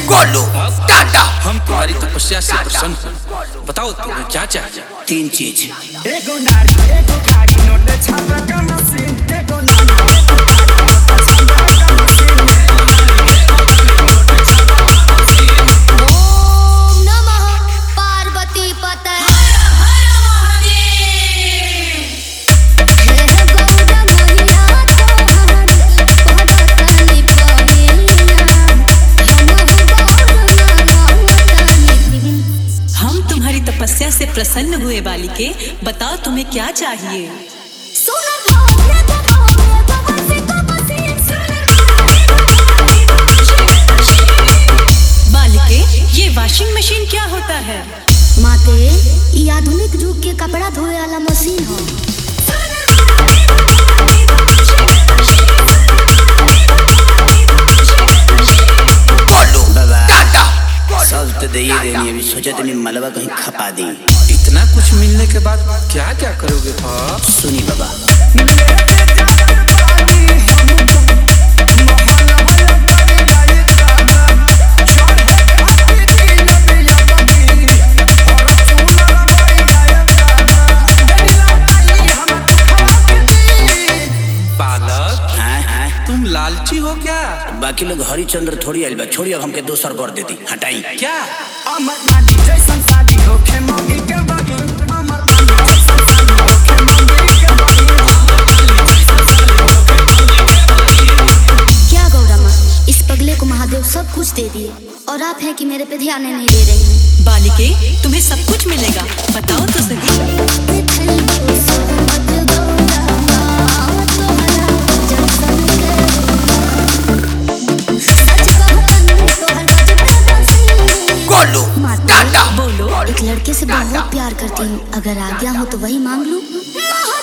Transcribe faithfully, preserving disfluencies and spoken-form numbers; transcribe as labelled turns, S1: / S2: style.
S1: गोलू टाटा।
S2: हम तुम्हारी तपस्या से प्रसन्न हैं। बताओ तुम्हें क्या चाहिए?
S1: तीन चीज।
S3: एगो नारी, एगो खाड़ी, नोट छापा का मशीन, एगो नारी, एगो खाड़ी, नोट छापा का मशीन।
S4: ओम नमः पार्वती पतये।
S5: तपस्या से प्रसन्न हुए बालिके, बताओ तुम्हें क्या चाहिए? बालिके, ये वॉशिंग मशीन क्या होता है?
S4: माते, ये आधुनिक युग के कपड़ा धोए वाला मशीन हो।
S1: अभी सोचा तुमने मलबा कहीं खपा दी।
S2: इतना कुछ मिलने के बाद क्या क्या करोगे?
S1: सुनी बाबा,
S2: तुम लालची हो क्या?
S1: बाकी लोग हरिचंद्र थोड़ी आइल बा, छोड़ी अब हमके दोसर कर देती, हटाई
S2: क्या?
S3: अमर नाडी जैसन शादी होखे मंगी के बागी, अमर नाडी जैसन शादी होखे मंगी के बागी।
S4: क्या गौरा माँ, इस पगले को महादेव सब कुछ दे दिए और आप हैं कि मेरे पे ध्यान नहीं दे रही हैं।
S5: बालिके, तुम्हें सब कुछ मिलेगा, बताओ तो सही।
S1: गोलू टाटा।
S5: बोलो।
S4: एक लड़के से बहुत प्यार करती हूँ, अगर आ गया हो तो वही मांग लूं।